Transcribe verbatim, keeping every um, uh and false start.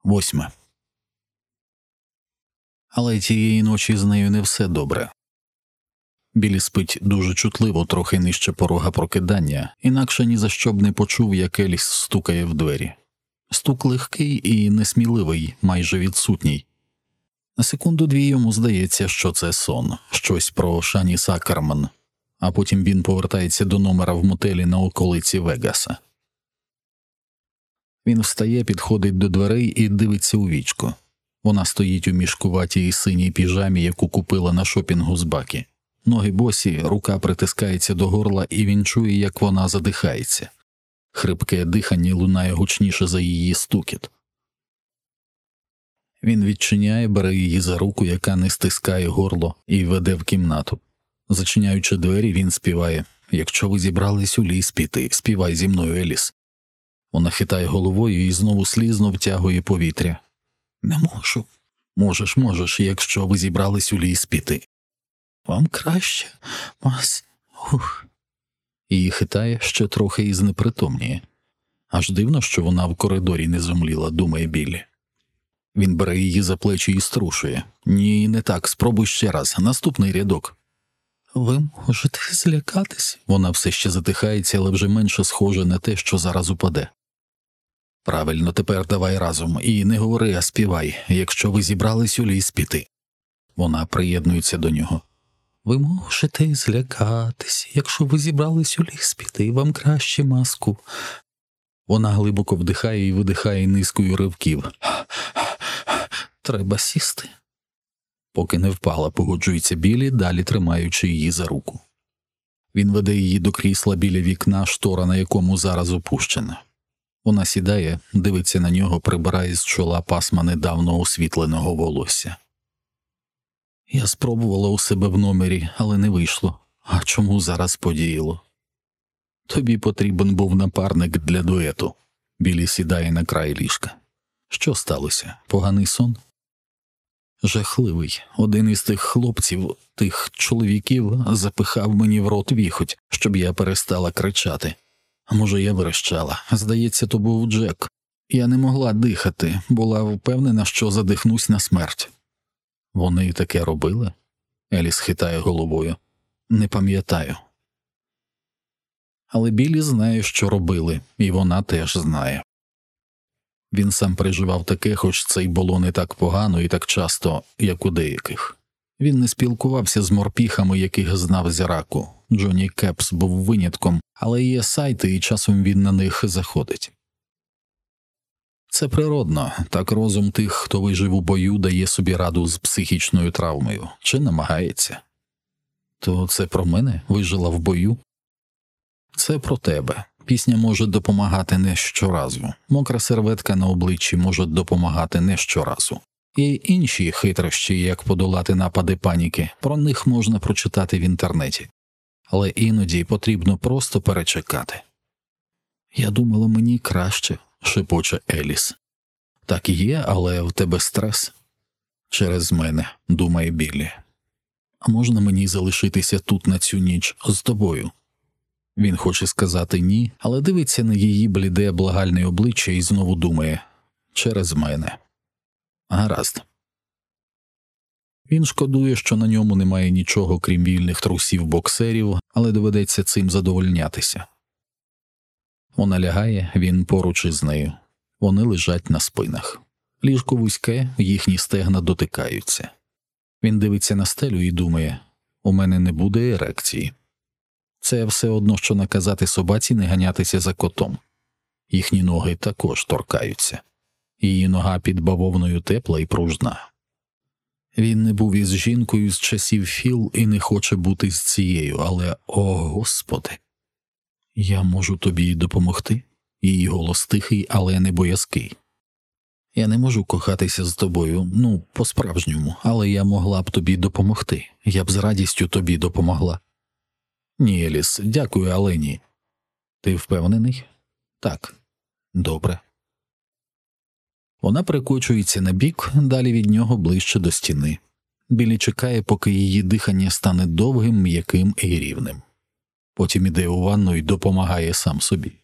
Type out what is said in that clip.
Восьме. Але тієї ночі з нею не все добре. Білі спить дуже чутливо, трохи нижче порога прокидання, інакше ні за що б не почув, як Еліс стукає в двері. Стук легкий і несміливий, майже відсутній. На секунду-дві йому здається, що це сон, щось про Шані Сакерман, а потім він повертається до номера в мотелі на околиці Вегаса. Він встає, підходить до дверей і дивиться у вічко. Вона стоїть у мішкуватій синій піжамі, яку купила на шопінгу з Бакі. Ноги босі, рука притискається до горла, і він чує, як вона задихається. Хрипке дихання лунає гучніше за її стукіт. Він відчиняє, бере її за руку, яка не стискає горло, і веде в кімнату. Зачиняючи двері, він співає: «Якщо ви зібрались у ліс піти, співай зі мною, Еліс». Вона хитає головою і знову слізно втягує повітря. «Не можу». «Можеш, можеш, якщо ви зібрались у ліс піти». «Вам краще, мас...» Ух. Її хитає ще трохи і знепритомніє. Аж дивно, що вона в коридорі не зумліла, думає Біллі. Він бере її за плечі і струшує. «Ні, не так, спробуй ще раз, наступний рядок». «Ви можете злякатись?» Вона все ще затихається, але вже менше схоже на те, що зараз упаде. «Правильно, тепер давай разом. І не говори, а співай, якщо ви зібрались у ліс піти». Вона приєднується до нього. «Ви можете злякатись, якщо ви зібрались у ліс піти, вам краще маску». Вона глибоко вдихає і видихає низкою ривків. «Треба сісти». Поки не впала, погоджується Біллі, далі тримаючи її за руку. Він веде її до крісла біля вікна, штора на якому зараз опущена. Вона сідає, дивиться на нього, прибирає з чола пасма недавно освітленого волосся. «Я спробувала у себе в номері, але не вийшло. А чому зараз подіяло?» «Тобі потрібен був напарник для дуету». Біллі сідає на край ліжка. «Що сталося? Поганий сон?» «Жахливий. Один із тих хлопців, тих чоловіків, запихав мені в рот віхоть, щоб я перестала кричати. А може, я верещала. Здається, то був Джек. Я не могла дихати, була впевнена, що задихнусь на смерть». «Вони таке робили?» Еліс хитає головою. «Не пам'ятаю». Але Біллі знає, що робили, і вона теж знає. Він сам переживав таке, хоч це й було не так погано і так часто, як у деяких. Він не спілкувався з морпіхами, яких знав з Іраку. Джонні Кепс був винятком, але є сайти, і часом він на них заходить. Це природно, так розум тих, хто вижив у бою, дає собі раду з психічною травмою, чи намагається. То це про мене? Вижила в бою? Це про тебе. Пісня може допомагати не щоразу. Мокра серветка на обличчі може допомагати не щоразу. Є й інші хитрощі, як подолати напади паніки, про них можна прочитати в інтернеті. Але іноді потрібно просто перечекати. «Я думала, мені краще», – шепоче Еліс. «Так і є, але в тебе стрес». «Через мене», – думає Біллі. «А можна мені залишитися тут на цю ніч з тобою?» Він хоче сказати «ні», але дивиться на її бліде благальне обличчя і знову думає «через мене». Гаразд. Він шкодує, що на ньому немає нічого, крім вільних трусів-боксерів, але доведеться цим задовольнятися. Вона лягає, він поруч із нею. Вони лежать на спинах. Ліжко вузьке, їхні стегна дотикаються. Він дивиться на стелю і думає «у мене не буде ерекції». Це все одно, що наказати собаці не ганятися за котом. Їхні ноги також торкаються. Її нога під бавовною тепла і пружна. Він не був із жінкою з часів Філ і не хоче бути з цією, але, о, Господи! «Я можу тобі допомогти?» Її голос тихий, але не боязкий. «Я не можу кохатися з тобою, ну, по-справжньому, але я могла б тобі допомогти. Я б з радістю тобі допомогла». «Ні, Еліс, дякую, але ні». «Ти впевнений?» «Так». «Добре». Вона прикочується на бік, далі від нього ближче до стіни. Біллі чекає, поки її дихання стане довгим, м'яким і рівним. Потім іде у ванну і допомагає сам собі.